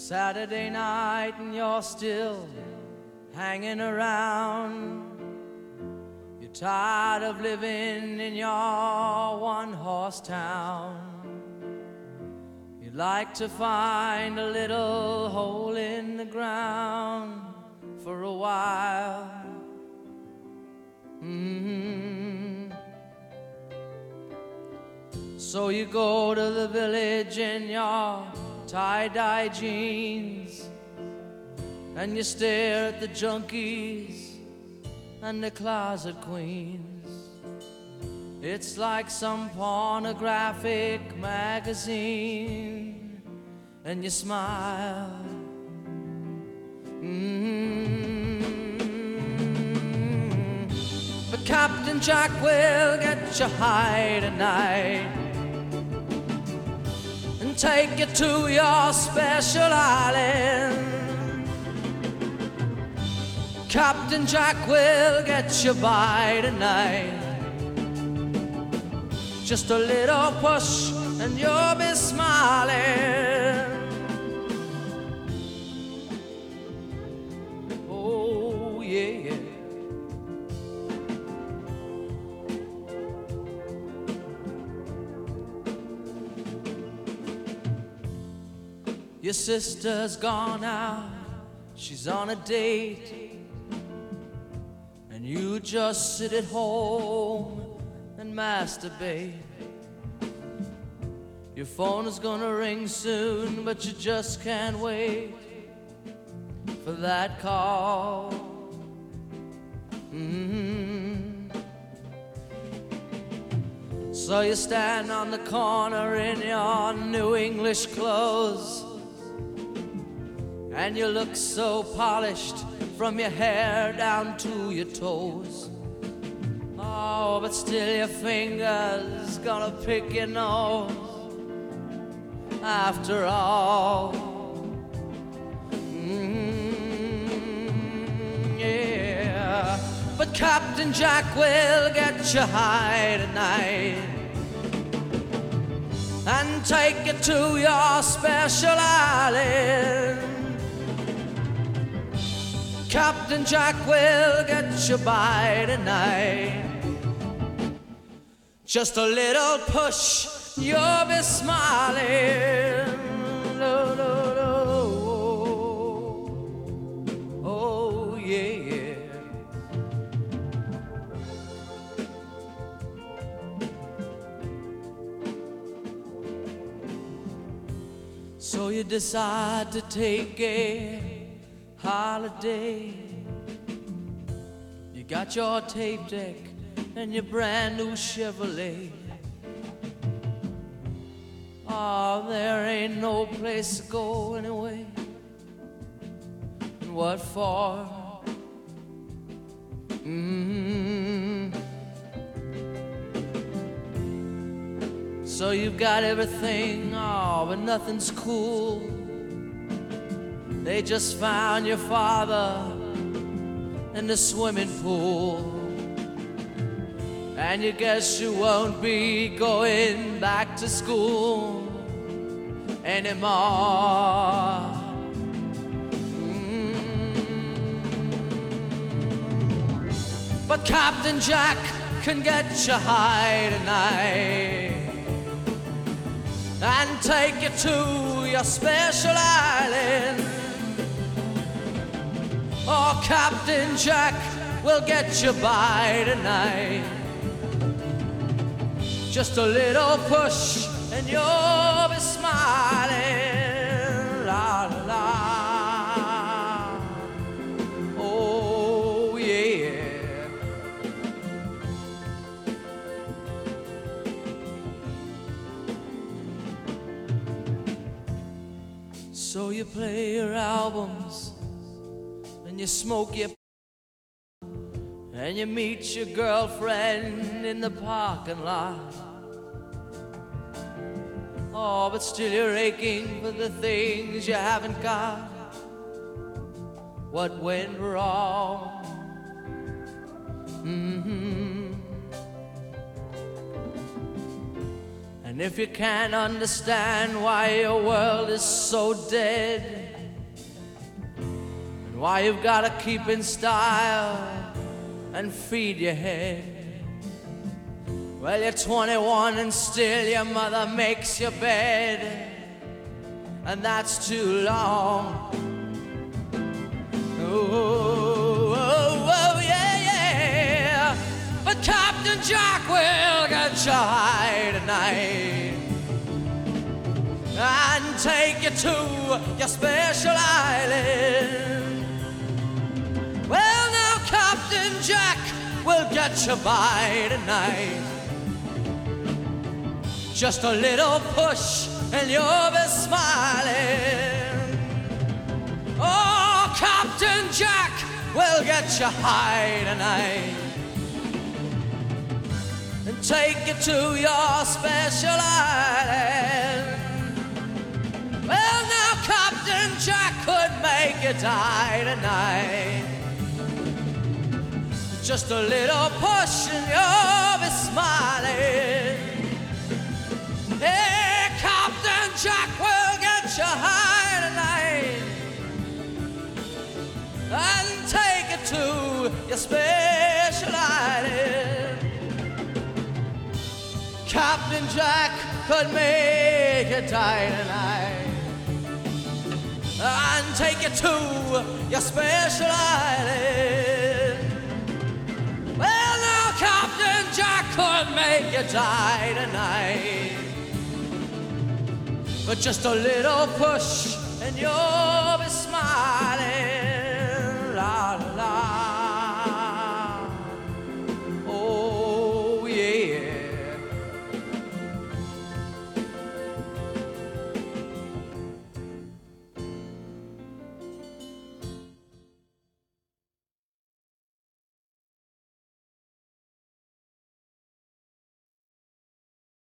Saturday night and you're still hanging around. You're tired of living in your one-horse town. You'd like to find a little hole in the ground for a while. So you go to the village in your tie-dye jeans, and you stare at the junkies and the closet queens. It's like some pornographic magazine, and you smile. But Captain Jack will get you high tonight and take you to your special island. Captain Jack will get you by tonight. Just a little push and you'll be smiling. Oh yeah. Your sister's gone out, she's on a date, and you just sit at home and masturbate. Your phone is gonna ring soon, but you just can't wait for that call. So you stand on the corner in your new English clothes, and you look so polished from your hair down to your toes. Oh, but still your fingers gonna pick your nose after all. Yeah. But Captain Jack will get you high tonight and take you to your special island. Captain Jack will get you by tonight. Just a little push, you'll be smiling. No, no, no. Oh, yeah. So you decide to take a holiday. You got your tape deck and your brand new Chevrolet. Oh, there ain't no place to go anyway. And what for? So you've got everything, oh, but nothing's cool. They just found your father in the swimming pool, and you guess you won't be going back to school anymore. But Captain Jack can get you high tonight and take you to your special island. Oh, Captain Jack will get you by tonight. Just a little push and you'll be smiling. La la la. Oh yeah. So you play your albums and you smoke your and you meet your girlfriend in the parking lot. Oh, but still you're aching for the things you haven't got. What went wrong? And if you can't understand why your world is so dead, why you've gotta keep in style and feed your head. Well, you're 21 and still your mother makes your bed, and that's too long. Oh, oh, oh, yeah, yeah. But Captain Jack will get you high tonight and take you to your special island. Well, now Captain Jack will get you by tonight. Just a little push and you'll be smiling. Oh, Captain Jack will get you high tonight and take you to your special island. Well, now Captain Jack could make you die tonight. Just a little push and you'll be smiling. Hey, Captain Jack will get you high tonight and take you to your special island. Captain Jack could make you die tonight and take you to your special island. Well, now Captain Jack could make you die tonight, but just a little push and you'll be smiling. La la la.